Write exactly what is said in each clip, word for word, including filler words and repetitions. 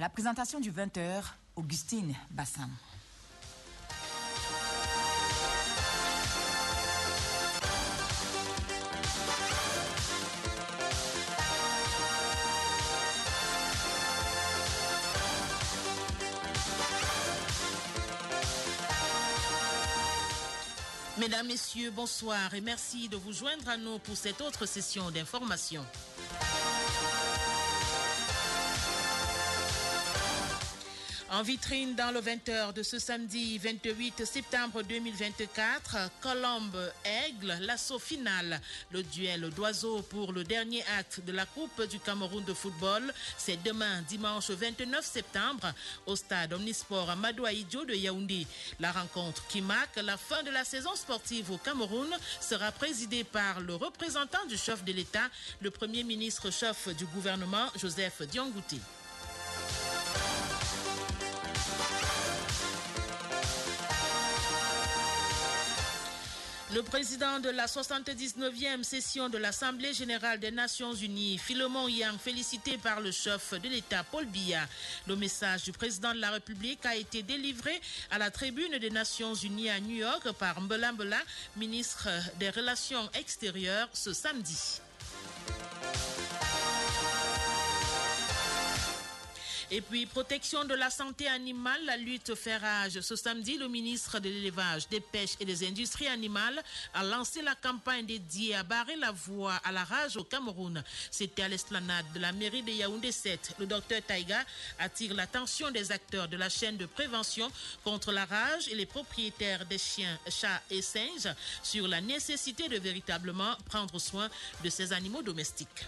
la présentation du vingt heures, Augustine Bassam. Mesdames, Messieurs, bonsoir et merci de vous joindre à nous pour cette autre session d'information. En vitrine dans le vingt heures de ce samedi vingt-huit septembre deux mille vingt-quatre, Colombe-Aigle, l'assaut final, le duel d'oiseaux pour le dernier acte de la Coupe du Cameroun de football, c'est demain dimanche vingt-neuf septembre au stade Omnisport Amadou Ahidjo de Yaoundé. La rencontre qui marque la fin de la saison sportive au Cameroun sera présidée par le représentant du chef de l'État, le premier ministre chef du gouvernement, Joseph Diongouté. Le président de la soixante-dix-neuvième session de l'Assemblée générale des Nations unies, Philemon Yang, félicité par le chef de l'État, Paul Biya. Le message du président de la République a été délivré à la tribune des Nations unies à New York par Mbela Mbela, ministre des Relations extérieures, ce samedi. Et puis, protection de la santé animale, la lutte fait rage. Ce samedi, le ministre de l'Élevage, des Pêches et des Industries animales a lancé la campagne dédiée à barrer la voie à la rage au Cameroun. C'était à l'esplanade de la mairie de Yaoundé sept. Le docteur Taïga attire l'attention des acteurs de la chaîne de prévention contre la rage et les propriétaires des chiens, chats et singes sur la nécessité de véritablement prendre soin de ces animaux domestiques.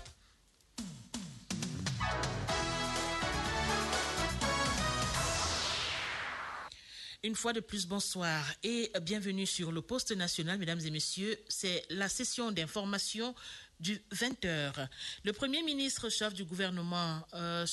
Une fois de plus, bonsoir et bienvenue sur le poste national, mesdames et messieurs. C'est la session d'information du vingt heures. Le premier ministre chef du gouvernement, euh,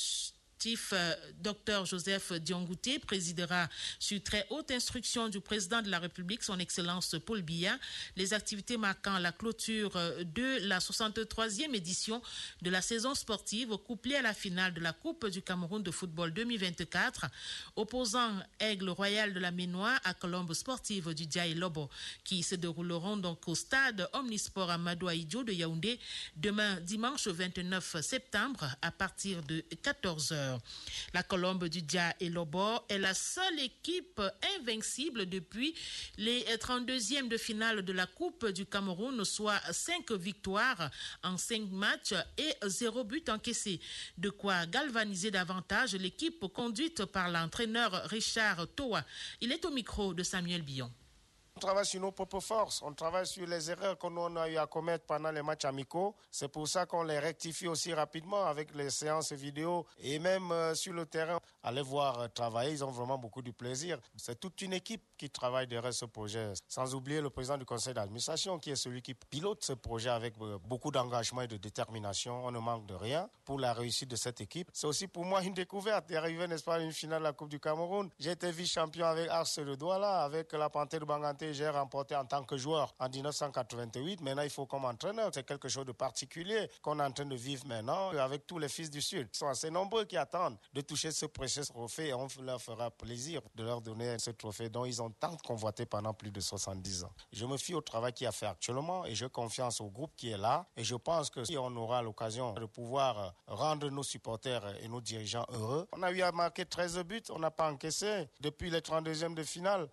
Docteur Joseph Diongouté, présidera sur très haute instruction du président de la République, son Excellence Paul Biya, les activités marquant la clôture de la soixante-troisième édition de la saison sportive couplée à la finale de la Coupe du Cameroun de football deux mille vingt-quatre, opposant Aigle Royal de la Ménois à Colombe Sportive du Djaï Lobo, qui se dérouleront donc au stade Omnisport Amadou Ahidjo de Yaoundé demain dimanche vingt-neuf septembre à partir de quatorze heures. La Colombe du Dia et Lobo est la seule équipe invincible depuis les trente-deuxièmes de finale de la Coupe du Cameroun, soit cinq victoires en cinq matchs et zéro but encaissé. De quoi galvaniser davantage l'équipe conduite par l'entraîneur Richard Toa. Il est au micro de Samuel Billon. On travaille sur nos propres forces, on travaille sur les erreurs qu'on a eu à commettre pendant les matchs amicaux. C'est pour ça qu'on les rectifie aussi rapidement avec les séances vidéo et même euh, sur le terrain. Allez voir euh, travailler, ils ont vraiment beaucoup de plaisir. C'est toute une équipe qui travaille derrière ce projet. Sans oublier le président du conseil d'administration qui est celui qui pilote ce projet avec euh, beaucoup d'engagement et de détermination. On ne manque de rien pour la réussite de cette équipe. C'est aussi pour moi une découverte d'arriver, n'est-ce pas, à une finale de la Coupe du Cameroun. J'ai été vice-champion avec Ars de Douala, avec la Panthère de Banganté. J'ai remporté en tant que joueur en dix-neuf cent quatre-vingt-huit. Maintenant, il faut comme entraîneur. C'est quelque chose de particulier qu'on est en train de vivre maintenant avec tous les fils du Sud. Ils sont assez nombreux qui attendent de toucher ce précieux trophée et on leur fera plaisir de leur donner ce trophée dont ils ont tant convoité pendant plus de soixante-dix ans. Je me fie au travail qui est fait actuellement et j'ai confiance au groupe qui est là et je pense que si on aura l'occasion de pouvoir rendre nos supporters et nos dirigeants heureux, on a eu à marquer treize buts, on n'a pas encaissé depuis les trente-deuxièmes de finale.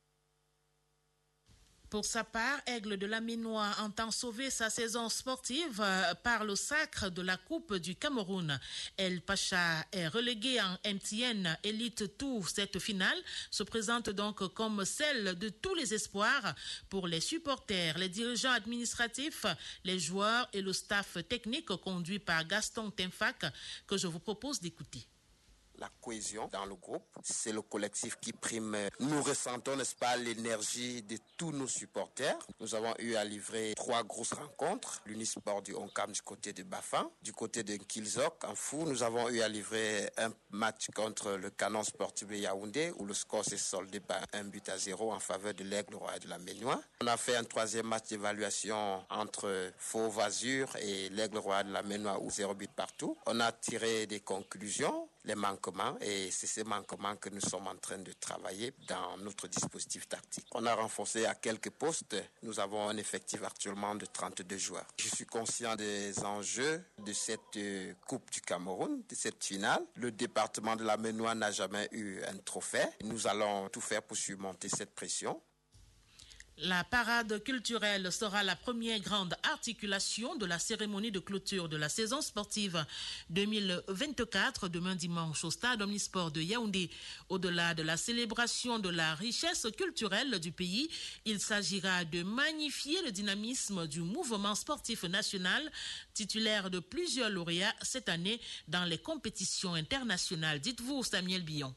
Pour sa part, Aigle de la Ménois entend sauver sa saison sportive par le sacre de la Coupe du Cameroun. El Pacha est relégué en M T N Elite Tour. Cette finale se présente donc comme celle de tous les espoirs pour les supporters, les dirigeants administratifs, les joueurs et le staff technique conduit par Gaston Tenfak que je vous propose d'écouter. La cohésion dans le groupe, c'est le collectif qui prime. Nous ressentons, n'est-ce pas, l'énergie de tous nos supporters. Nous avons eu à livrer trois grosses rencontres. L'Unisport du Oncam du côté de Bafin, du côté de Kilzok, en Fou. Nous avons eu à livrer un match contre le Canon Sportif de Yaoundé où le score s'est soldé par un but à zéro en faveur de l'Aigle Royal de la Ménois. On a fait un troisième match d'évaluation entre Fauve Azur et l'Aigle Royal de la Ménois où zéro but partout. On a tiré des conclusions. les manquements et c'est ces manquements que nous sommes en train de travailler dans notre dispositif tactique. On a renforcé à quelques postes. Nous avons un effectif actuellement de trente-deux joueurs. Je suis conscient des enjeux de cette Coupe du Cameroun, de cette finale. Le département de la Ménois n'a jamais eu un trophée. Nous allons tout faire pour surmonter cette pression. La parade culturelle sera la première grande articulation de la cérémonie de clôture de la saison sportive deux mille vingt-quatre, demain dimanche au stade Omnisport de Yaoundé. Au-delà de la célébration de la richesse culturelle du pays, il s'agira de magnifier le dynamisme du mouvement sportif national, titulaire de plusieurs lauréats cette année dans les compétitions internationales. Dites-vous, Samuel Billon.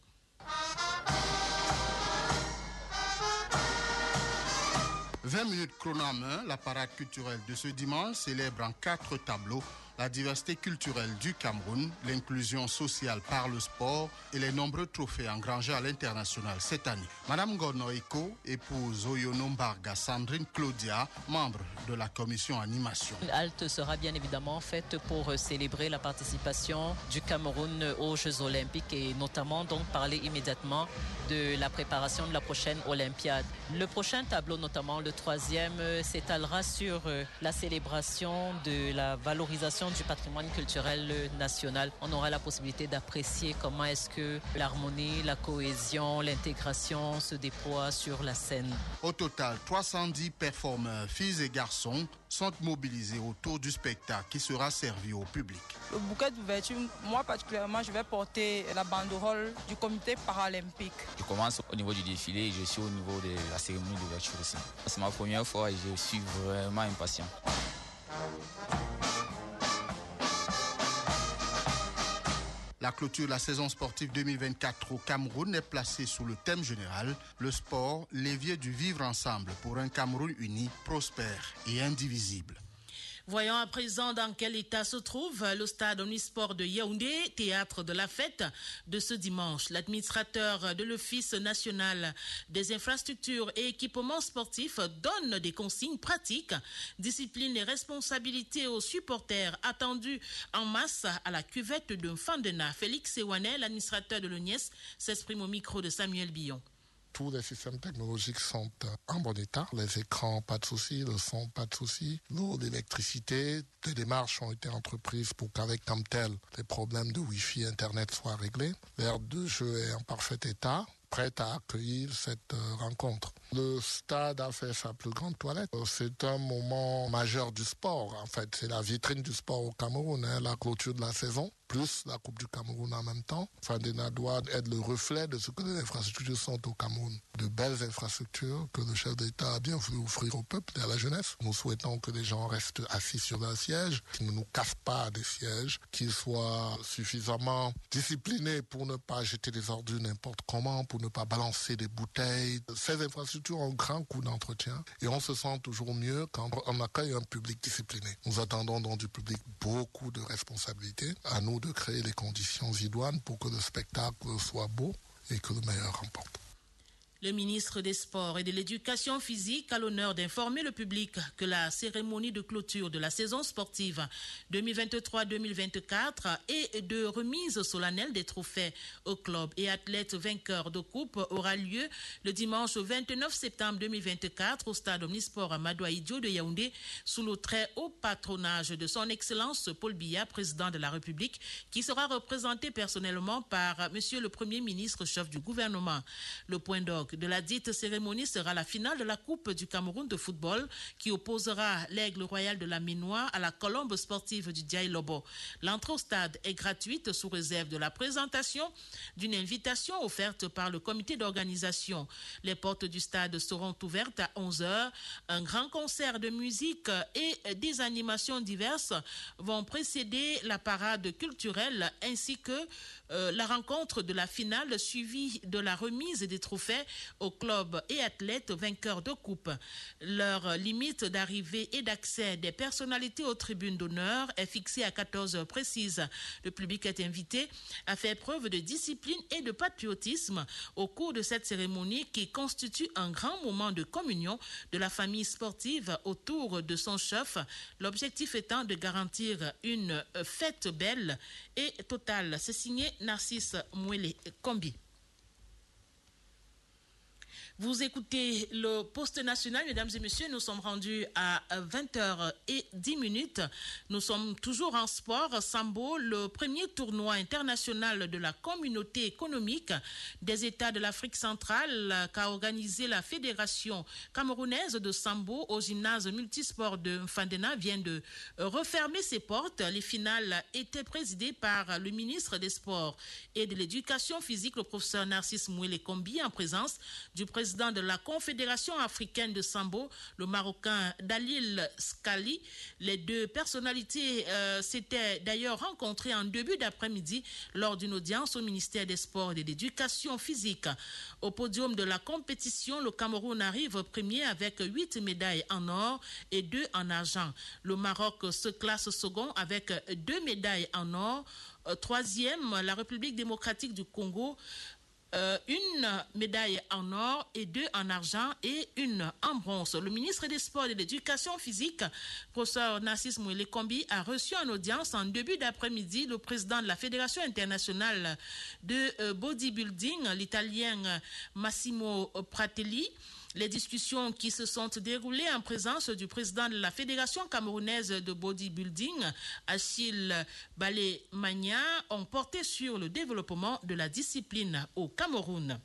vingt minutes chrono en main, la parade culturelle de ce dimanche célèbre en quatre tableaux la diversité culturelle du Cameroun, l'inclusion sociale par le sport et les nombreux trophées engrangés à l'international cette année. Madame Gornoïko, épouse Oyono Mbarga Sandrine Claudia, membre de la commission animation. Une halte sera bien évidemment faite pour célébrer la participation du Cameroun aux Jeux Olympiques et notamment donc parler immédiatement de la préparation de la prochaine Olympiade. Le prochain tableau, notamment le troisième, s'étalera sur la célébration de la valorisation du patrimoine culturel national. On aura la possibilité d'apprécier comment est-ce que l'harmonie, la cohésion, l'intégration se déploient sur la scène. Au total, trois cent dix performeurs, filles et garçons, sont mobilisés autour du spectacle qui sera servi au public. Le bouquet d'ouverture, moi particulièrement, je vais porter la banderole du comité paralympique. Je commence au niveau du défilé et je suis au niveau de la cérémonie d'ouverture aussi. C'est ma première fois et je suis vraiment impatient. La clôture de la saison sportive deux mille vingt-quatre au Cameroun est placée sous le thème général « Le sport, l'évier du vivre ensemble pour un Cameroun uni, prospère et indivisible ». Voyons à présent dans quel état se trouve le stade Omnisport de Yaoundé, théâtre de la fête de ce dimanche. L'administrateur de l'Office national des infrastructures et équipements sportifs donne des consignes pratiques, discipline et responsabilité aux supporters attendus en masse à la cuvette d'un Fandena. Félix Ewanet, l'administrateur de l'O N I E S, s'exprime au micro de Samuel Billon. Tous les systèmes technologiques sont en bon état. Les écrans, pas de souci. Le son, pas de souci. L'eau, l'électricité, des démarches ont été entreprises pour qu'avec Camtel, les problèmes de Wi-Fi, Internet soient réglés. L'aire de jeu est en parfait état, prête à accueillir cette euh, rencontre. Le stade a fait sa plus grande toilette. C'est un moment majeur du sport, en fait. C'est la vitrine du sport au Cameroun, hein, la clôture de la saison, plus la Coupe du Cameroun en même temps. Fandena doit être le reflet de ce que les infrastructures sont au Cameroun. De belles infrastructures que le chef d'État a bien voulu offrir au peuple et à la jeunesse. Nous souhaitons que les gens restent assis sur leurs sièges, qu'ils ne nous cassent pas des sièges, qu'ils soient suffisamment disciplinés pour ne pas jeter des ordures n'importe comment, pour ne pas balancer des bouteilles. Ces infrastructures ont un grand coût d'entretien et on se sent toujours mieux quand on accueille un public discipliné. Nous attendons donc du public beaucoup de responsabilités. À nous de créer les conditions idoines pour que le spectacle soit beau et que le meilleur remporte. Le ministre des Sports et de l'Éducation physique a l'honneur d'informer le public que la cérémonie de clôture de la saison sportive deux mille vingt-trois deux mille vingt-quatre et de remise solennelle des trophées aux clubs et athlètes vainqueurs de coupe aura lieu le dimanche vingt-neuf septembre deux mille vingt-quatre au stade Omnisport Amadou Ahidjo de Yaoundé sous le très haut patronage de son Excellence Paul Biya, président de la République, qui sera représenté personnellement par Monsieur le Premier ministre, chef du gouvernement. Le point d'orgue de la dite cérémonie sera la finale de la Coupe du Cameroun de football qui opposera l'Aigle Royal de la Ménois à la Colombe sportive du Diaï-Lobo. L'entrée au stade est gratuite sous réserve de la présentation d'une invitation offerte par le comité d'organisation. Les portes du stade seront ouvertes à onze heures. Un grand concert de musique et des animations diverses vont précéder la parade culturelle ainsi que euh, la rencontre de la finale suivie de la remise des trophées aux clubs et athlètes vainqueurs de coupe. Leur limite d'arrivée et d'accès des personnalités aux tribunes d'honneur est fixée à quatorze heures précises. Le public est invité à faire preuve de discipline et de patriotisme au cours de cette cérémonie qui constitue un grand moment de communion de la famille sportive autour de son chef, l'objectif étant de garantir une fête belle et totale. C'est signé Narcisse Mwele Kombi. Vous écoutez le Poste national, mesdames et messieurs, nous sommes rendus à vingt heures dix. Nous sommes toujours en sport. Sambo, le premier tournoi international de la communauté économique des États de l'Afrique centrale qu'a organisé la Fédération camerounaise de Sambo au gymnase multisport de Mfandena vient de refermer ses portes. Les finales étaient présidées par le ministre des Sports et de l'Éducation physique, le professeur Narcisse Mwele Kombi, en présence du président de la Confédération africaine de Sambo, le Marocain Dalil Scali. Les deux personnalités euh, s'étaient d'ailleurs rencontrées en début d'après-midi lors d'une audience au ministère des Sports et de l'Éducation physique. Au podium de la compétition, le Cameroun arrive premier avec huit médailles en or et deux en argent. Le Maroc se classe second avec deux médailles en or. Troisième, la République démocratique du Congo, Euh, une médaille en or et deux en argent et une en bronze. Le ministre des Sports et de l'Éducation physique, professeur Narcisse Mwele Kombi, a reçu en audience en début d'après-midi le président de la Fédération internationale de euh, bodybuilding, l'Italien Massimo Pratelli. Les discussions qui se sont déroulées en présence du président de la Fédération camerounaise de bodybuilding, Achille Balé-Magna, ont porté sur le développement de la discipline au Cameroun.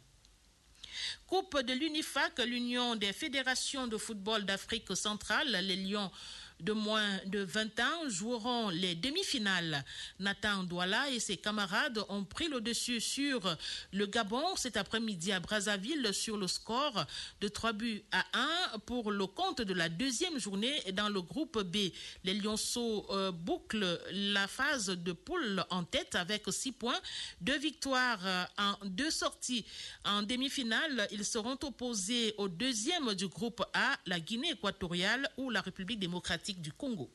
Coupe de l'UNIFAC, l'Union des fédérations de football d'Afrique centrale, les Lions de moins de vingt ans joueront les demi-finales. Nathan Douala et ses camarades ont pris le dessus sur le Gabon cet après-midi à Brazzaville sur le score de trois buts à un pour le compte de la deuxième journée dans le groupe B. Les Lionceaux euh, bouclent la phase de poule en tête avec six points, deux victoires euh, en deux sorties. En demi-finale, ils seront opposés au deuxième du groupe A, la Guinée équatoriale ou la République démocratique du Congo.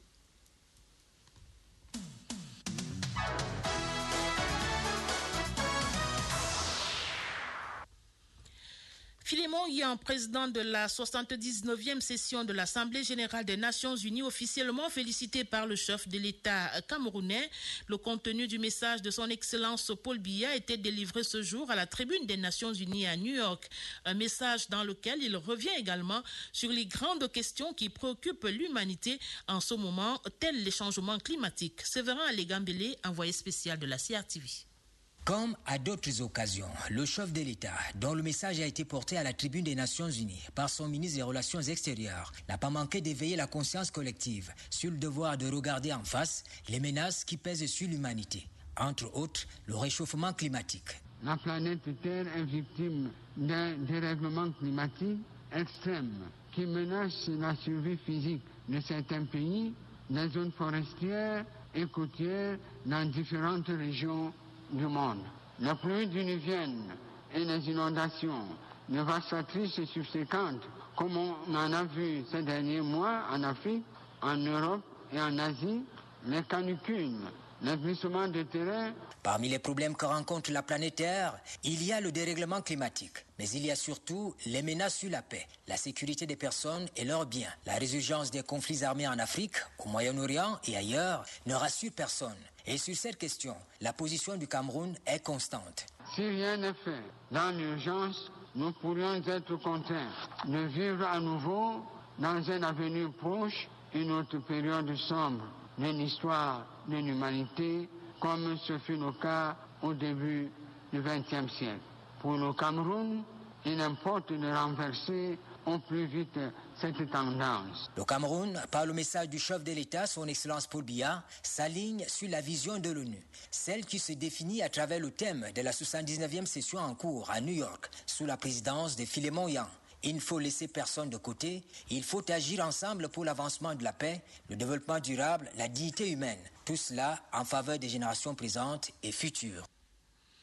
Philémon Yan, président de la soixante-dix-neuvième session de l'Assemblée générale des Nations unies, officiellement félicité par le chef de l'État camerounais. Le contenu du message de son Excellence Paul Biya a été délivré ce jour à la tribune des Nations unies à New York. Un message dans lequel il revient également sur les grandes questions qui préoccupent l'humanité en ce moment, tels les changements climatiques. Séverin Alégambélé, envoyé spécial de la C R T V. Comme à d'autres occasions, le chef de l'État, dont le message a été porté à la tribune des Nations Unies par son ministre des Relations extérieures, n'a pas manqué d'éveiller la conscience collective sur le devoir de regarder en face les menaces qui pèsent sur l'humanité, entre autres le réchauffement climatique. La planète Terre est victime d'un dérèglement climatique extrême qui menace la survie physique de certains pays, des zones forestières et côtières dans différentes régions du monde. Les pluies diluviennes et les inondations dévastatrices et subséquentes, comme on en a vu ces derniers mois en Afrique, en Europe et en Asie, les canicules, les glissements de terrain. Parmi les problèmes que rencontre la planète Terre, il y a le dérèglement climatique. Mais il y a surtout les menaces sur la paix, la sécurité des personnes et leurs biens. La résurgence des conflits armés en Afrique, au Moyen-Orient et ailleurs ne rassure personne. Et sur cette question, la position du Cameroun est constante. Si rien n'est fait dans l'urgence, nous pourrions être contraints de vivre à nouveau dans un avenir proche une autre période sombre de l'histoire de l'humanité, comme ce fut le cas au début du vingtième siècle. Pour le Cameroun, il importe de renverser au plus vite cette tendance. Le Cameroun, par le message du chef de l'État, son Excellence Paul Biya, s'aligne sur la vision de l'ONU, celle qui se définit à travers le thème de la soixante-dix-neuvième session en cours à New York, sous la présidence de Philémon Yan. Il ne faut laisser personne de côté, il faut agir ensemble pour l'avancement de la paix, le développement durable, la dignité humaine, tout cela en faveur des générations présentes et futures.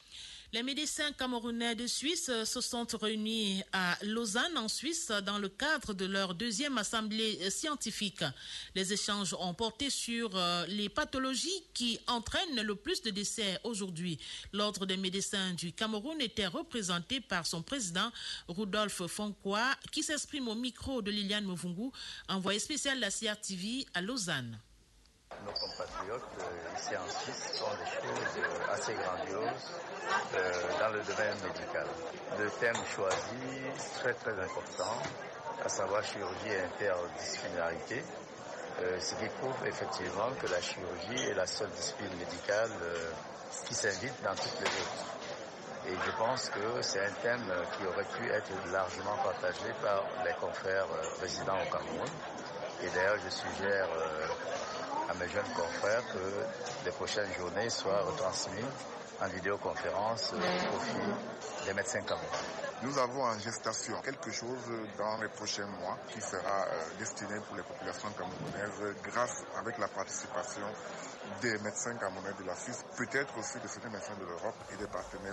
Les médecins camerounais de Suisse se sont réunis à Lausanne, en Suisse, dans le cadre de leur deuxième assemblée scientifique. Les échanges ont porté sur les pathologies qui entraînent le plus de décès aujourd'hui. L'Ordre des médecins du Cameroun était représenté par son président, Rudolph Fonkwa, qui s'exprime au micro de Liliane Mvungu, envoyé spécial de la C R T V à Lausanne. Nos compatriotes euh, ici en Suisse font des choses euh, assez grandioses euh, dans le domaine médical. Le thème choisi est très très important, à savoir chirurgie et interdisciplinarité, euh, ce qui prouve effectivement que la chirurgie est la seule discipline médicale euh, qui s'invite dans toutes les autres. Et je pense que c'est un thème qui aurait pu être largement partagé par les confrères euh, résidents au Cameroun. Et d'ailleurs, je suggère euh, à mes jeunes confrères que les prochaines journées soient retransmises en vidéoconférence au profit des médecins camerounais. Nous avons en gestation quelque chose dans les prochains mois qui sera euh, destiné pour les populations camerounaises grâce avec la participation des médecins camerounais de la Suisse, peut-être aussi de certains médecins de l'Europe et des partenaires.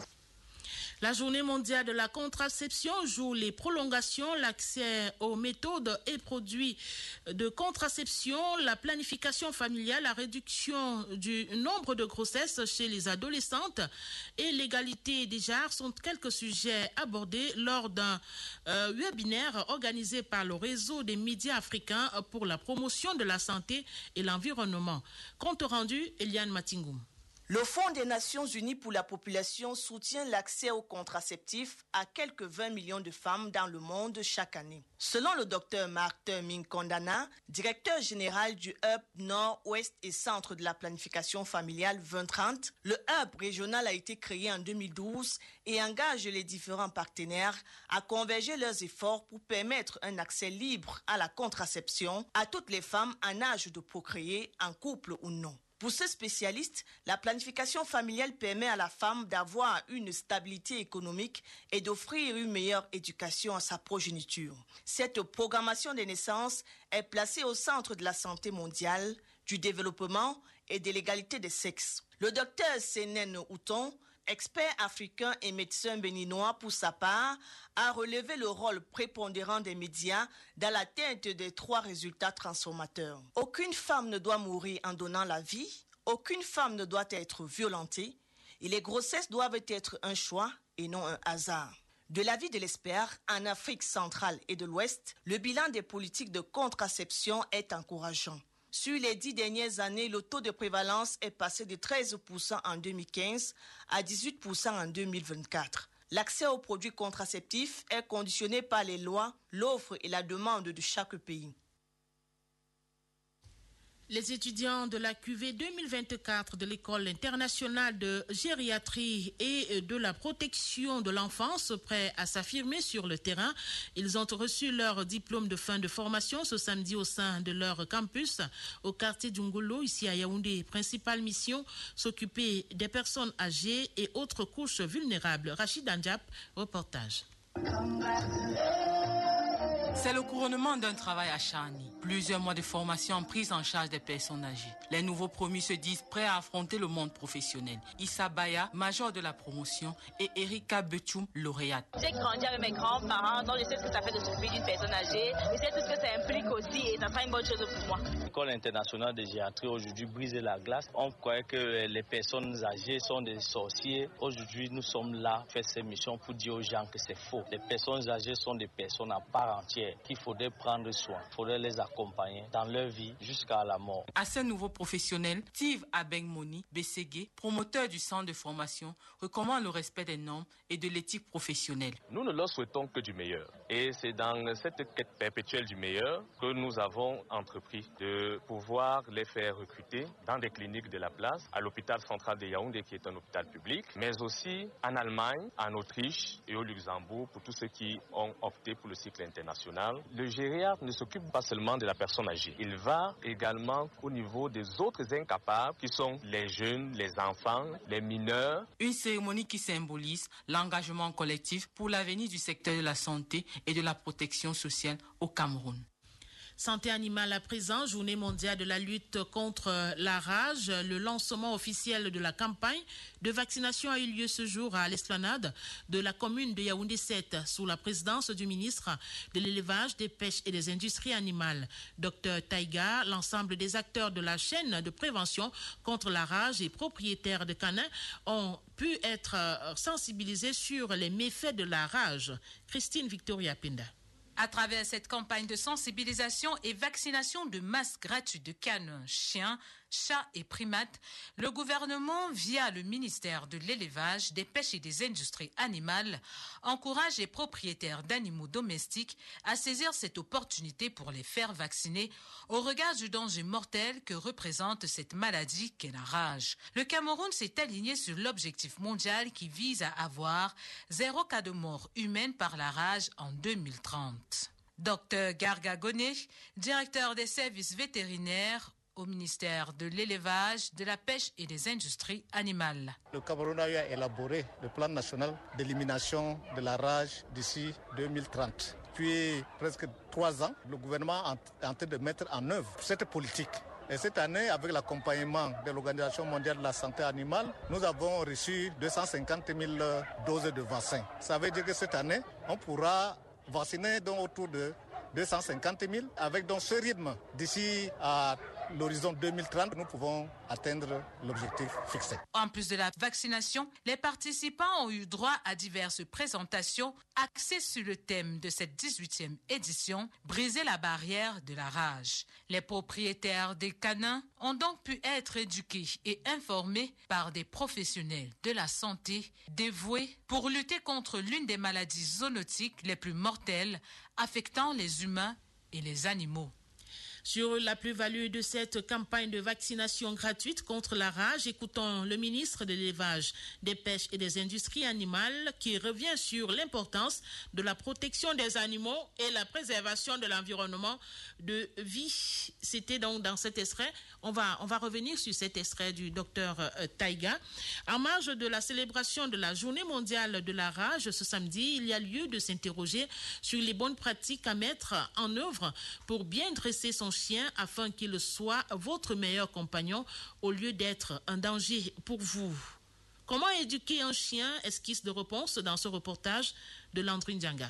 La journée mondiale de la contraception joue les prolongations, l'accès aux méthodes et produits de contraception, la planification familiale, la réduction du nombre de grossesses chez les adolescentes et l'égalité des genres sont quelques sujets abordés lors d'un euh, webinaire organisé par le réseau des médias africains pour la promotion de la santé et l'environnement. Compte rendu, Eliane Matingoum. Le Fonds des Nations Unies pour la population soutient l'accès aux contraceptifs à quelques vingt millions de femmes dans le monde chaque année. Selon le docteur Martin Minkondana, directeur général du Hub Nord, Ouest et Centre de la planification familiale vingt trente, le Hub régional a été créé en deux mille douze et engage les différents partenaires à converger leurs efforts pour permettre un accès libre à la contraception à toutes les femmes en âge de procréer, en couple ou non. Pour ce spécialiste, la planification familiale permet à la femme d'avoir une stabilité économique et d'offrir une meilleure éducation à sa progéniture. Cette programmation des naissances est placée au centre de la santé mondiale, du développement et de l'égalité des sexes. Le docteur Senen Outon, expert africain et médecin béninois pour sa part, a relevé le rôle prépondérant des médias dans l'atteinte des trois résultats transformateurs. Aucune femme ne doit mourir en donnant la vie, aucune femme ne doit être violentée, et les grossesses doivent être un choix et non un hasard. De l'avis de l'expert, en Afrique centrale et de l'Ouest, le bilan des politiques de contraception est encourageant. Sur les dix dernières années, le taux de prévalence est passé de treize pour cent en deux mille quinze à dix-huit pour cent en deux mille vingt-quatre. L'accès aux produits contraceptifs est conditionné par les lois, l'offre et la demande de chaque pays. Les étudiants de la Q V deux mille vingt-quatre de l'École internationale de gériatrie et de la protection de l'enfance, prêts à s'affirmer sur le terrain, ils ont reçu leur diplôme de fin de formation ce samedi au sein de leur campus au quartier d'Ungolo, ici à Yaoundé. Principale mission, s'occuper des personnes âgées et autres couches vulnérables. Rachid Andiap, reportage. C'est le couronnement d'un travail acharné. Plusieurs mois de formation en prise en charge des personnes âgées. Les nouveaux promus se disent prêts à affronter le monde professionnel. Issa Baya, major de la promotion, et Erika Betchoum, lauréate. J'ai grandi avec mes grands-parents, donc je sais ce que ça fait de s'occuper d'une personne âgée. Je sais tout ce que ça implique aussi et ça sera une bonne chose pour moi. L'école internationale de gériatrie aujourd'hui brise la glace. On croyait que les personnes âgées sont des sorciers. Aujourd'hui, nous sommes là pour faire ces missions pour dire aux gens que c'est faux. Les personnes âgées sont des personnes à part entière qu'il faudrait prendre soin. Il faudrait les accompagner dans leur vie jusqu'à la mort. À ces nouveaux professionnels, Steve Abengmoni Bességué, promoteur du centre de formation, recommande le respect des normes et de l'éthique professionnelle. Nous ne leur souhaitons que du meilleur. Et c'est dans cette quête perpétuelle du meilleur que nous avons entrepris de pouvoir les faire recruter dans des cliniques de la place, à l'hôpital central de Yaoundé qui est un hôpital public, mais aussi en Allemagne, en Autriche et au Luxembourg pour tous ceux qui ont opté pour le cycle international. Le gériatre ne s'occupe pas seulement de la personne âgée. Il va également au niveau des autres incapables qui sont les jeunes, les enfants, les mineurs. Une cérémonie qui symbolise l'engagement collectif pour l'avenir du secteur de la santé et de la protection sociale au Cameroun. Santé animale à présent, journée mondiale de la lutte contre la rage. Le lancement officiel de la campagne de vaccination a eu lieu ce jour à l'esplanade de la commune de Yaoundé sept sous la présidence du ministre de l'élevage, des pêches et des industries animales. Docteur Taïga, l'ensemble des acteurs de la chaîne de prévention contre la rage et propriétaires de canins ont pu être sensibilisés sur les méfaits de la rage. Christine Victoria Pinda. À travers cette campagne de sensibilisation et vaccination de masse gratuite de canins, chiens, chats et primates, le gouvernement, via le ministère de l'élevage, des pêches et des industries animales, encourage les propriétaires d'animaux domestiques à saisir cette opportunité pour les faire vacciner au regard du danger mortel que représente cette maladie qu'est la rage. Le Cameroun s'est aligné sur l'objectif mondial qui vise à avoir zéro cas de mort humaine par la rage en deux mille trente. Docteur Garga Goné, directeur des services vétérinaires au ministère de l'élevage, de la pêche et des industries animales. Le Cameroun a élaboré le plan national d'élimination de la rage d'ici deux mille trente. Depuis presque trois ans, le gouvernement est en train de mettre en œuvre cette politique. Et cette année, avec l'accompagnement de l'Organisation mondiale de la santé animale, nous avons reçu deux cent cinquante mille doses de vaccins. Ça veut dire que cette année, on pourra vacciner donc autour de deux cent cinquante mille. Avec donc ce rythme, d'ici à l'horizon deux mille trente, nous pouvons atteindre l'objectif fixé. En plus de la vaccination, les participants ont eu droit à diverses présentations axées sur le thème de cette dix-huitième édition, briser la barrière de la rage. Les propriétaires des canins ont donc pu être éduqués et informés par des professionnels de la santé dévoués pour lutter contre l'une des maladies zoonotiques les plus mortelles affectant les humains et les animaux. Sur la plus-value de cette campagne de vaccination gratuite contre la rage, écoutons le ministre de l'élevage, des pêches et des industries animales qui revient sur l'importance de la protection des animaux et la préservation de l'environnement de vie. C'était donc dans cet extrait. On va, on va revenir sur cet extrait du docteur euh, Taïga. En marge de la célébration de la Journée mondiale de la rage ce samedi, il y a lieu de s'interroger sur les bonnes pratiques à mettre en œuvre pour bien dresser son chien afin qu'il soit votre meilleur compagnon au lieu d'être un danger pour vous. Comment éduquer un chien? Esquisse de réponse dans ce reportage de Landry Ndianga.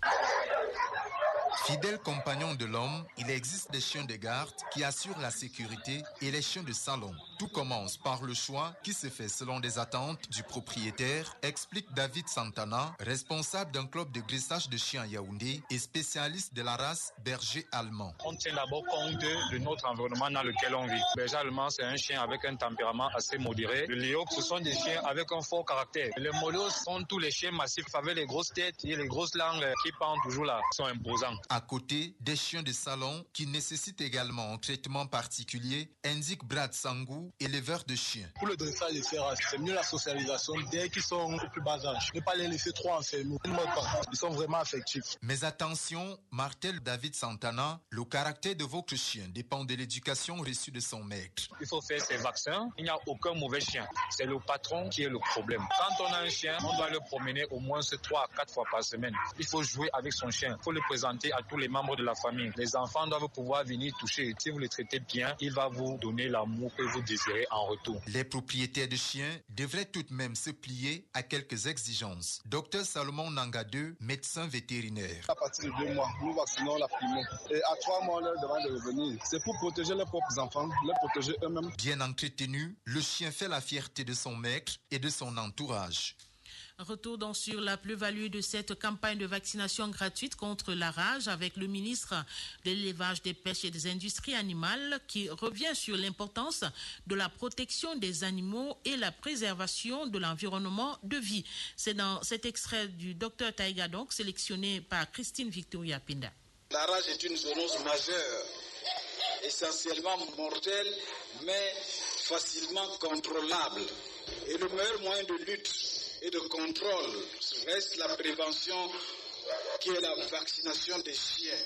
Fidèle compagnon de l'homme, il existe des chiens de garde qui assurent la sécurité et les chiens de salon. Tout commence par le choix qui se fait selon des attentes du propriétaire, explique David Santana, responsable d'un club de dressage de chiens à Yaoundé et spécialiste de la race berger allemand. On tient d'abord compte de notre environnement dans lequel on vit. Berger allemand, c'est un chien avec un tempérament assez modéré. Le léo, ce sont des chiens avec un fort caractère. Les molos sont tous les chiens massifs avec les grosses têtes et les grosses langues qui pendent toujours là, sont imposants. À côté des chiens de salon qui nécessitent également un traitement particulier, indique Brad Sangou, éleveur de chiens. Pour le dressage de ces races, c'est mieux la socialisation dès qu'ils sont au plus bas âge. Ne pas les laisser trop enfermés. Ils sont vraiment affectifs. Mais attention, martèle David Santana, le caractère de votre chien dépend de l'éducation reçue de son maître. Il faut faire ses vaccins. Il n'y a aucun mauvais chien. C'est le patron qui est le problème. Quand on a un chien, on doit le promener au moins trois à quatre fois par semaine. Il faut jouer avec son chien. Il faut le présenter à tous les membres de la famille. Les enfants doivent pouvoir venir toucher. Si vous le traitez bien, il va vous donner l'amour que vous désirez en retour. Les propriétaires de chiens devraient tout de même se plier à quelques exigences. Docteur Salomon Nangadeu, médecin vétérinaire. À partir de deux mois, nous vaccinons la primée. Et à trois mois, on leur demande de revenir. C'est pour protéger leurs propres enfants, les protéger eux-mêmes. Bien entretenu, le chien fait la fierté de son maître et de son entourage. Retour donc sur la plus-value de cette campagne de vaccination gratuite contre la rage avec le ministre de l'élevage, des pêches et des industries animales qui revient sur l'importance de la protection des animaux et la préservation de l'environnement de vie. C'est dans cet extrait du docteur Taïga, donc sélectionné par Christine Victoria Pinda. La rage est une zoonose majeure, essentiellement mortelle, mais facilement contrôlable. Et le meilleur moyen de lutte et de contrôle reste la prévention qui est la vaccination des chiens,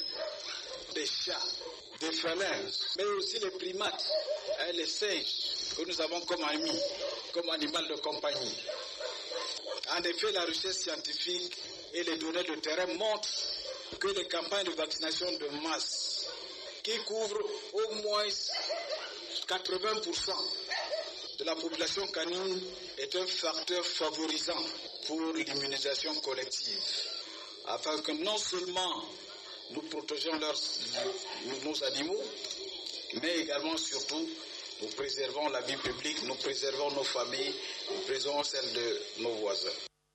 des chats, des félins, mais aussi les primates, et les singes que nous avons comme amis, comme animal de compagnie. En effet, la recherche scientifique et les données de terrain montrent que les campagnes de vaccination de masse qui couvre au moins quatre-vingts pour cent de la population canine est un facteur favorisant pour l'immunisation collective, afin que non seulement nous protégeons leurs, nos animaux, mais également, surtout, nous préservons la vie publique, nous préservons nos familles, nous préservons celles de nos voisins.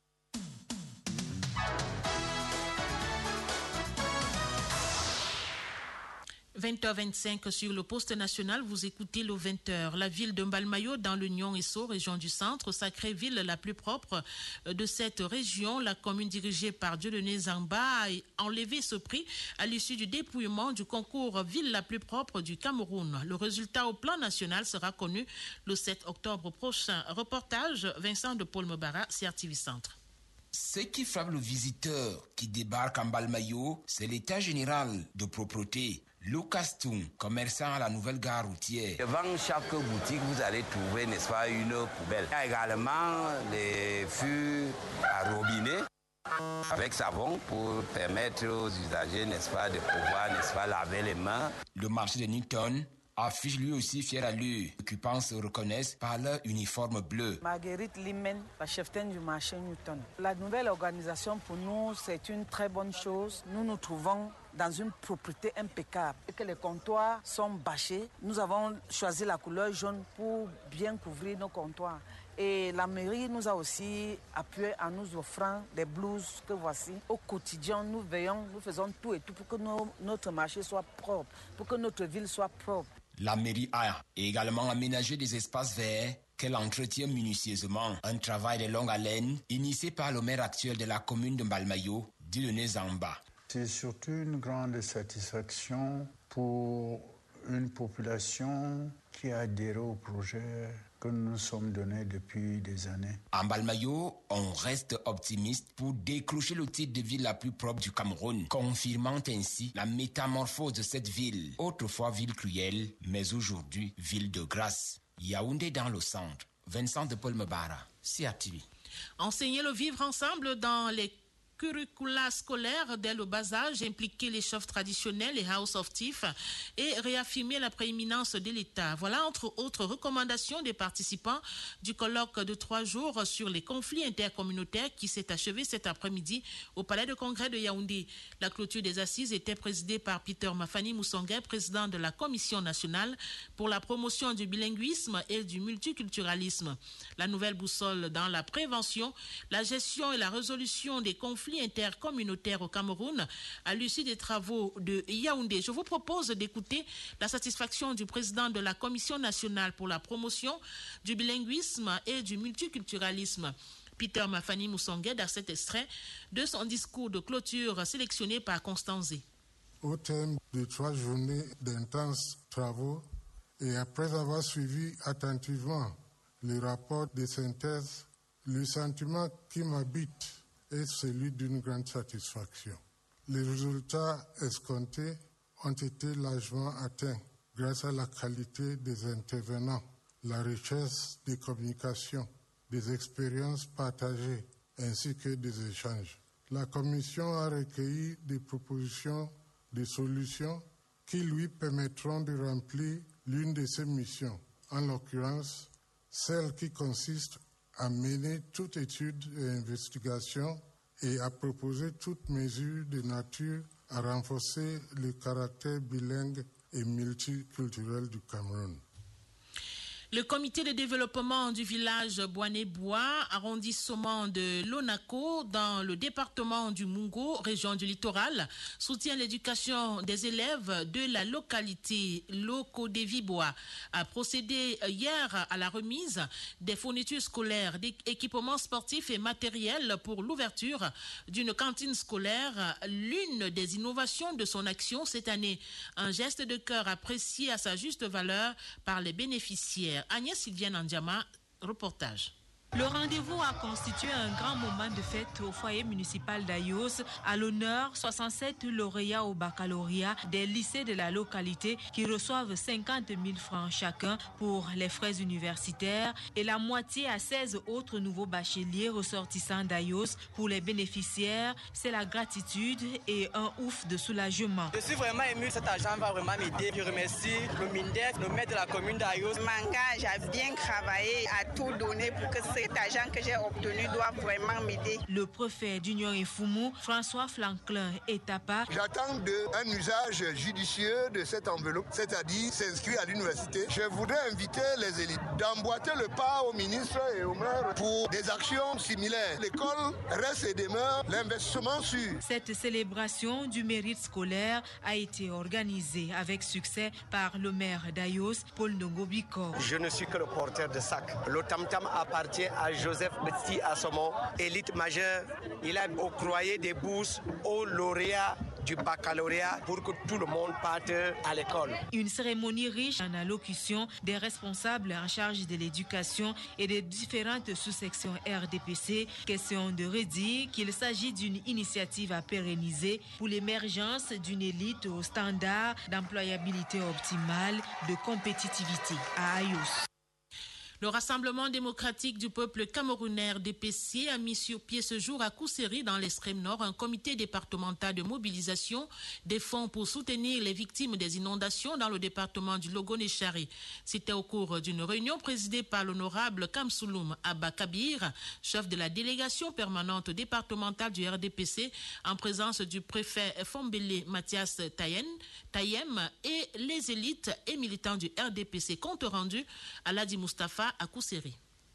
vingt heures vingt-cinq sur le poste national, vous écoutez le vingt heures. La ville de Mbalmayo, dans le Nion-Esso, région du centre, sacrée ville la plus propre de cette région, la commune dirigée par Dieudonné Zamba a enlevé ce prix à l'issue du dépouillement du concours ville la plus propre du Cameroun. Le résultat au plan national sera connu le sept octobre prochain. Reportage Vincent de Paul Mobara, C R T V Centre. Ce qui frappe le visiteur qui débarque en Mbalmayo, c'est l'état général de propreté. Lucas Toum, commerçant à la nouvelle gare routière. Devant chaque boutique, vous allez trouver, n'est-ce pas, une poubelle. Il y a également les fûts à robinet avec savon pour permettre aux usagers, n'est-ce pas, de pouvoir, n'est-ce pas, laver les mains. Le marché de Newton affiche lui aussi fier à lui. Les occupants se reconnaissent par leur uniforme bleu. Marguerite Limen, la cheftaine du marché Newton. La nouvelle organisation pour nous, c'est une très bonne chose. Nous nous trouvons dans une propreté impeccable et que les comptoirs sont bâchés. Nous avons choisi la couleur jaune pour bien couvrir nos comptoirs. Et la mairie nous a aussi appuyé en nous offrant des blouses que voici. Au quotidien, nous veillons, nous faisons tout et tout pour que nos, notre marché soit propre, pour que notre ville soit propre. La mairie a également aménagé des espaces verts qu'elle entretient minutieusement. Un travail de longue haleine initié par le maire actuel de la commune de Mbalmayo, Dieudonné Zamba. C'est surtout une grande satisfaction pour une population qui a adhéré au projet que nous nous sommes donnés depuis des années. En Mbalmayo, on reste optimiste pour décrocher le titre de ville la plus propre du Cameroun, confirmant ainsi la métamorphose de cette ville, autrefois ville cruelle, mais aujourd'hui ville de grâce. Yaoundé dans le centre, Vincent de Paul Mobara, C R T V. Enseigner le vivre ensemble dans les curricula scolaire dès le bas âge, impliquer les chefs traditionnels, les House of Chiefs et réaffirmer la prééminence de l'État. Voilà entre autres recommandations des participants du colloque de trois jours sur les conflits intercommunautaires qui s'est achevé cet après-midi au Palais de Congrès de Yaoundé. La clôture des assises était présidée par Peter Mafani Moussongué, président de la Commission nationale pour la promotion du bilinguisme et du multiculturalisme. La nouvelle boussole dans la prévention, la gestion et la résolution des conflits intercommunautaires au Cameroun à l'issue des travaux de Yaoundé. Je vous propose d'écouter la satisfaction du président de la Commission nationale pour la promotion du bilinguisme et du multiculturalisme, Peter Mafani Moussongué, dans cet extrait de son discours de clôture sélectionné par Constance Zé. Au terme de trois journées d'intenses travaux et après avoir suivi attentivement le rapport de synthèse, le sentiment qui m'habite est celui d'une grande satisfaction. Les résultats escomptés ont été largement atteints grâce à la qualité des intervenants, la richesse des communications, des expériences partagées ainsi que des échanges. La Commission a recueilli des propositions de solutions qui lui permettront de remplir l'une de ses missions, en l'occurrence celle qui consiste à mener toute étude et investigation et à proposer toute mesure de nature à renforcer le caractère bilingue et multiculturel du Cameroun. Le comité de développement du village Boané-Bois, arrondissement de Lonako, dans le département du Mungo, région du littoral, soutient l'éducation des élèves de la localité Loko-Devi-Bois, a procédé hier à la remise des fournitures scolaires, d'équipements sportifs et matériels pour l'ouverture d'une cantine scolaire, l'une des innovations de son action cette année. Un geste de cœur apprécié à sa juste valeur par les bénéficiaires. Agnès Sylviane Andiama, reportage. Le rendez-vous a constitué un grand moment de fête au foyer municipal d'Ayos à l'honneur soixante-sept lauréats au baccalauréat des lycées de la localité qui reçoivent cinquante mille francs chacun pour les frais universitaires et la moitié à seize autres nouveaux bacheliers ressortissants d'Ayos. Pour les bénéficiaires, c'est la gratitude et un ouf de soulagement. Je suis vraiment ému, cet argent va vraiment m'aider. Je remercie le MINDEF, le maire de la commune d'Ayos. Je m'engage à bien travailler, à tout donner pour que cet argent que j'ai obtenu doit vraiment m'aider. Le préfet d'Union et Foumou, François Franklin Etapa. J'attends de un usage judicieux de cette enveloppe, c'est-à-dire s'inscrire à l'université. Je voudrais inviter les élites d'emboîter le pas au ministre et au maire pour des actions similaires. L'école reste et demeure l'investissement sûr. Cette célébration du mérite scolaire a été organisée avec succès par le maire d'Ayos, Paul Ndongobiko. Je ne suis que le porteur de sac. Le tam-tam appartient à Joseph Betty Assomo, élite majeure. Il a octroyé des bourses aux lauréats du baccalauréat pour que tout le monde parte à l'école. Une cérémonie riche en allocutions des responsables en charge de l'éducation et des différentes sous-sections R D P C. Question de redire qu'il s'agit d'une initiative à pérenniser pour l'émergence d'une élite au standard d'employabilité optimale de compétitivité à Ayos. Le Rassemblement démocratique du peuple camerounais R D P C a mis sur pied ce jour à Kousséri, dans l'extrême nord, un comité départemental de mobilisation des fonds pour soutenir les victimes des inondations dans le département du Logone-Chari. C'était au cours d'une réunion présidée par l'honorable Kamsouloum Abba Kabir, chef de la délégation permanente départementale du R D P C, en présence du préfet Fombele Mathias Tayen, Tayem et les élites et militants du R D P C. Compte rendu à Ladi Mustafa à Kousséri.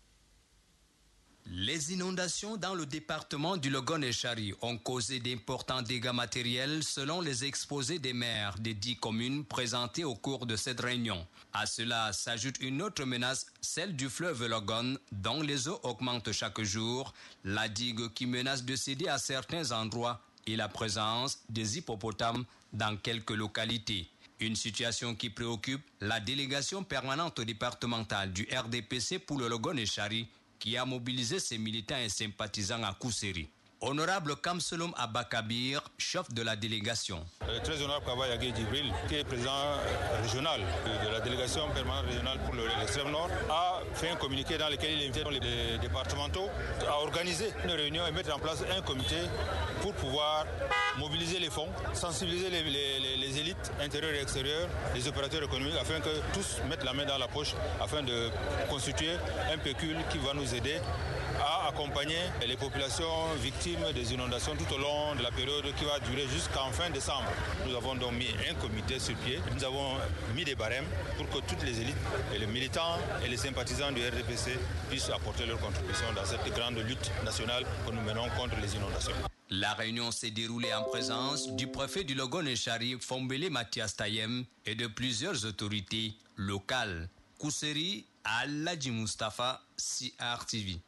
Les inondations dans le département du Logone-Chari ont causé d'importants dégâts matériels selon les exposés des maires des dix communes présentés au cours de cette réunion. À cela s'ajoute une autre menace, celle du fleuve Logone, dont les eaux augmentent chaque jour, la digue qui menace de céder à certains endroits et la présence des hippopotames dans quelques localités. Une situation qui préoccupe la délégation permanente départementale du R D P C pour le Logone-Chari, qui a mobilisé ses militants et sympathisants à Kousséri. Honorable Kamsouloum Abba Kabir, chef de la délégation. Le très honorable Kavayagé Djibril, qui est président régional de la délégation permanente régionale pour l'extrême nord, a fait un communiqué dans lequel il invite les départementaux à organiser une réunion et mettre en place un comité pour pouvoir mobiliser les fonds, sensibiliser les, les, les élites intérieures et extérieures, les opérateurs économiques, afin que tous mettent la main dans la poche, afin de constituer un pécule qui va nous aider à accompagner les populations victimes des inondations tout au long de la période qui va durer jusqu'en fin décembre. Nous avons donc mis un comité sur pied. Nous avons mis des barèmes pour que toutes les élites, et les militants et les sympathisants du R D P C puissent apporter leur contribution dans cette grande lutte nationale que nous menons contre les inondations. La réunion s'est déroulée en présence du préfet du Logone-Chari, Fombele Mathias Tayem, et de plusieurs autorités locales. Kousséri, Aladji Mustafa, C R T V.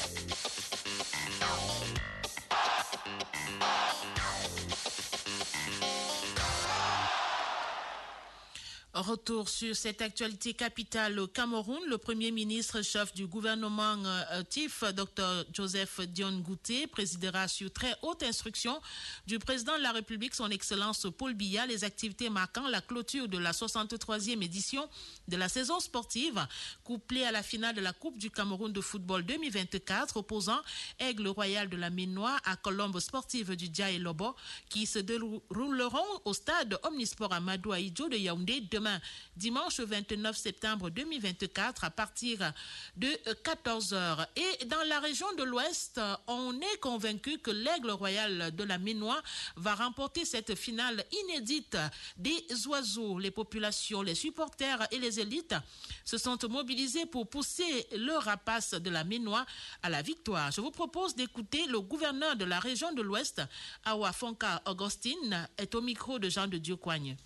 Retour sur cette actualité capitale au Cameroun. Le Premier ministre chef du gouvernement euh, T I F, Dr Joseph Dione Ngouté, présidera sur très haute instruction du président de la République, son Excellence Paul Biya, les activités marquant la clôture de la soixante-troisième édition de la saison sportive, couplée à la finale de la Coupe du Cameroun de football deux mille vingt-quatre, opposant Aigle Royal de la Ménois à Colombe Sportive du Dja et Lobo, qui se dérouleront au stade Omnisport Amadou Ahidjo de Yaoundé demain, dimanche vingt-neuf septembre deux mille vingt-quatre, à partir de quatorze heures. Et dans la région de l'Ouest, on est convaincu que l'Aigle Royal de la Ménois va remporter cette finale inédite des oiseaux. Les populations, les supporters et les élites se sont mobilisés pour pousser le rapace de la Ménois à la victoire. Je vous propose d'écouter le gouverneur de la région de l'Ouest, Awa Fonka Augustine, est au micro de Jean de Dieu Coigne.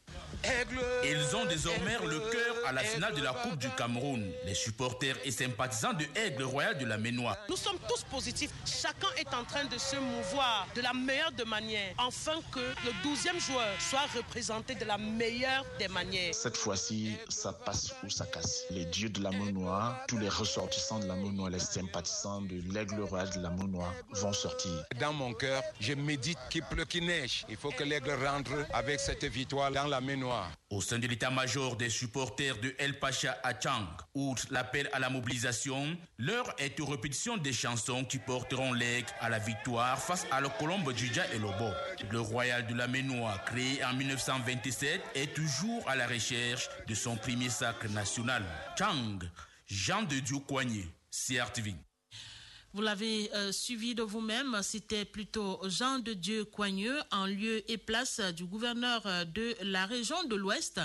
Ils ont désormais le cœur à la finale de la Coupe du Cameroun. Les supporters et sympathisants de Aigle Royal de la Ménois. Nous sommes tous positifs. Chacun est en train de se mouvoir de la meilleure des manières, afin que le douzième joueur soit représenté de la meilleure des manières. Cette fois-ci, ça passe ou ça casse. Les dieux de la Ménois, tous les ressortissants de la Ménois, les sympathisants de l'Aigle Royal de la Ménois vont sortir. Dans mon cœur, je médite qu'il pleut, qu'il neige. Il faut que l'Aigle rentre avec cette victoire dans la Ménois. Au sein de l'état-major des supporters de El Pacha à Tchang, outre l'appel à la mobilisation, l'heure est aux répétitions des chansons qui porteront l'Aigle à la victoire face à la Colombe du Dja et Lobo. Le Royal de la Ménois, créé en mille neuf cent vingt-sept, est toujours à la recherche de son premier sacre national. Tchang, Jean de Dieu Coignet, C R T V. Vous l'avez euh, suivi de vous-même, c'était plutôt Jean de Dieu Coigneux en lieu et place du gouverneur de la région de l'Ouest.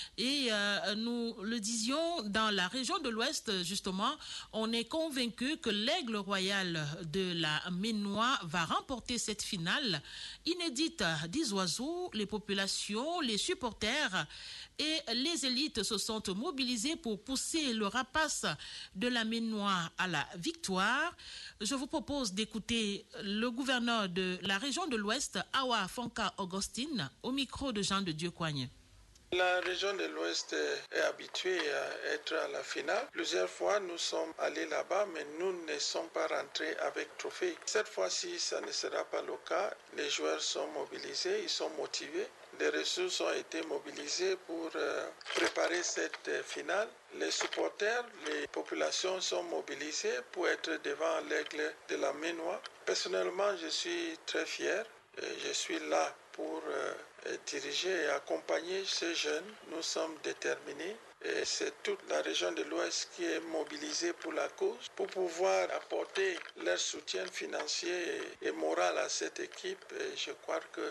Et euh, nous le disions, dans la région de l'Ouest, justement, on est convaincu que l'Aigle Royal de la Ménois va remporter cette finale inédite. Des oiseaux, les populations, les supporters et les élites se sont mobilisés pour pousser le rapace de la Ménois à la victoire. Je vous propose d'écouter le gouverneur de la région de l'Ouest, Awa Fonka Augustine, au micro de Jean de Dieu Coignet. La région de l'Ouest est habituée à être à la finale. Plusieurs fois, nous sommes allés là-bas, mais nous ne sommes pas rentrés avec trophée. Cette fois-ci, ça ne sera pas le cas. Les joueurs sont mobilisés, ils sont motivés. Les ressources ont été mobilisées pour euh, préparer cette euh, finale. Les supporters, les populations sont mobilisées pour être devant l'Aigle de la Ménois. Personnellement, je suis très fier. Et je suis là pour euh, diriger et accompagner ces jeunes. Nous sommes déterminés. Et c'est toute la région de l'Ouest qui est mobilisée pour la cause, pour pouvoir apporter leur soutien financier et moral à cette équipe. Et je crois que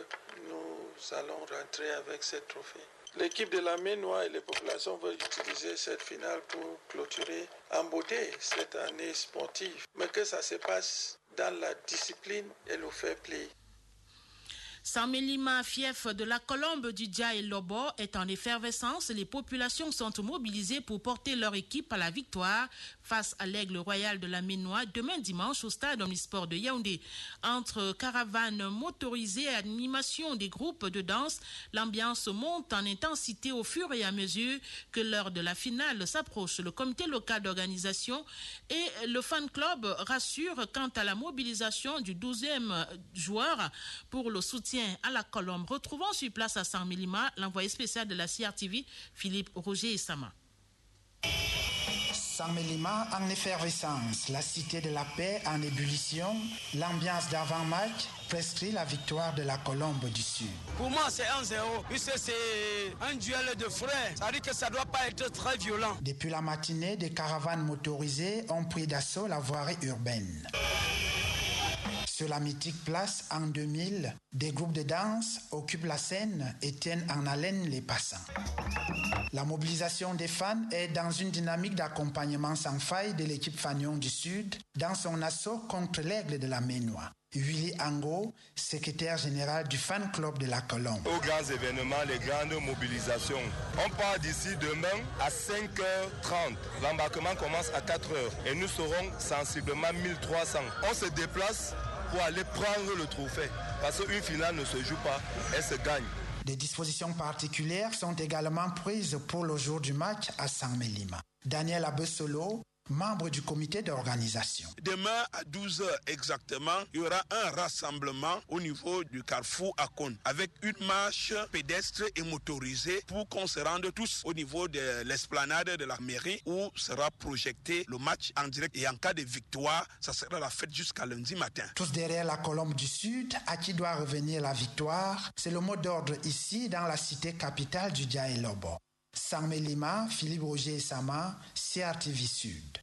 nous allons rentrer avec ce trophée. L'équipe de la Ménois et les populations veulent utiliser cette finale pour clôturer en beauté cette année sportive. Mais que ça se passe dans la discipline et le fair play. Samelima, fief de la Colombe du Dja et Lobo, est en effervescence. Les populations sont mobilisées pour porter leur équipe à la victoire face à l'Aigle Royal de la Ménois demain dimanche au stade omnisport de Yaoundé. Entre caravanes motorisées et animation des groupes de danse, l'ambiance monte en intensité au fur et à mesure que l'heure de la finale s'approche. Le comité local d'organisation et le fan club rassurent quant à la mobilisation du douzième joueur pour le soutien à la Colombe. Retrouvons sur place à Saint-Mélima l'envoyé spécial de la C R T V, Philippe Roger et Sama. Saint-Mélima en effervescence, la cité de la paix en ébullition, l'ambiance d'avant-match prescrit la victoire de la Colombe du Sud. Pour moi, c'est un zéro, puisque c'est un duel de frères. Ça veut dire que ça ne doit pas être très violent. Depuis la matinée, des caravanes motorisées ont pris d'assaut la voirie urbaine. Sur la mythique place en deux mille, des groupes de danse occupent la scène et tiennent en haleine les passants. La mobilisation des fans est dans une dynamique d'accompagnement sans faille de l'équipe Fagnon du Sud dans son assaut contre l'Aigle de la Ménois. Willy Ango, secrétaire général du fan club de la Colombe. Aux grands événements, les grandes mobilisations. On part d'ici demain à cinq heures trente. L'embarquement commence à quatre heures et nous serons sensiblement mille trois cents. On se déplace pour aller prendre le trophée. Parce qu'une finale ne se joue pas, elle se gagne. Des dispositions particulières sont également prises pour le jour du match à Saint-Mélima. Daniel Abessolo, membre du comité d'organisation. Demain à douze heures exactement, il y aura un rassemblement au niveau du carrefour Akon avec une marche pédestre et motorisée pour qu'on se rende tous au niveau de l'esplanade de la mairie où sera projeté le match en direct et en cas de victoire, ça sera la fête jusqu'à lundi matin. Tous derrière la Colombe du Sud, à qui doit revenir la victoire, c'est le mot d'ordre ici dans la cité capitale du Dja et Lobo. Saint-Mélima, Philippe Roger et Sama, C R T V Sud.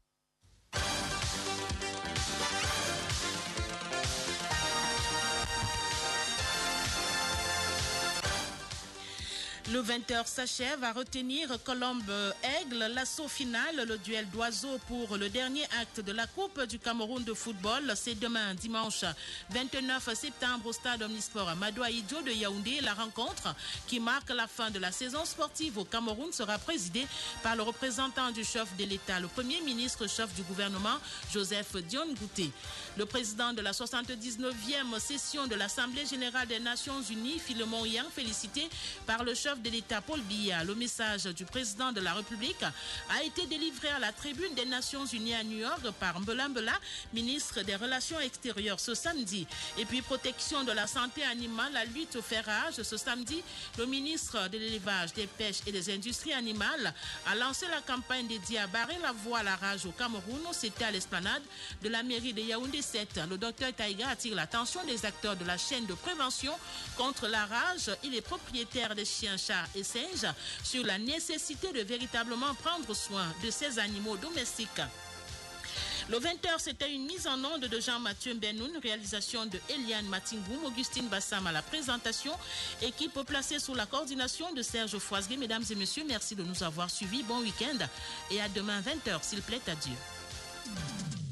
Le vingt heures s'achève à retenir Colombe-Aigle, l'assaut final, le duel d'oiseaux pour le dernier acte de la Coupe du Cameroun de football. C'est demain, dimanche vingt-neuf septembre, au stade Omnisport Amadou Ahidjo de Yaoundé. La rencontre qui marque la fin de la saison sportive au Cameroun sera présidée par le représentant du chef de l'État, le premier ministre chef du gouvernement, Joseph Dione Ngouté. Le président de la soixante-dix-neuvième session de l'Assemblée générale des Nations unies, Philemon Yang, félicité par le chef de l'État Paul Biya. Le message du président de la République a été délivré à la tribune des Nations unies à New York par Mbela Mbela, ministre des Relations extérieures, ce samedi. Et puis protection de la santé animale, la lutte au ferrage. Ce samedi, le ministre de l'élevage, des pêches et des industries animales a lancé la campagne dédiée à barrer la voie à la rage au Cameroun. C'était à l'esplanade de la mairie de Yaoundé sept. Le docteur Taïga attire l'attention des acteurs de la chaîne de prévention contre la rage et les propriétaires des chiens, chats et singes sur la nécessité de véritablement prendre soin de ces animaux domestiques. Le vingt heures, c'était une mise en onde de Jean-Mathieu Benoun, réalisation de Eliane Matingoum, Augustine Bassam à la présentation, équipe placée sous la coordination de Serge Foisgué. Mesdames et messieurs, merci de nous avoir suivis. Bon week-end et à demain vingt heures, s'il plaît à Dieu.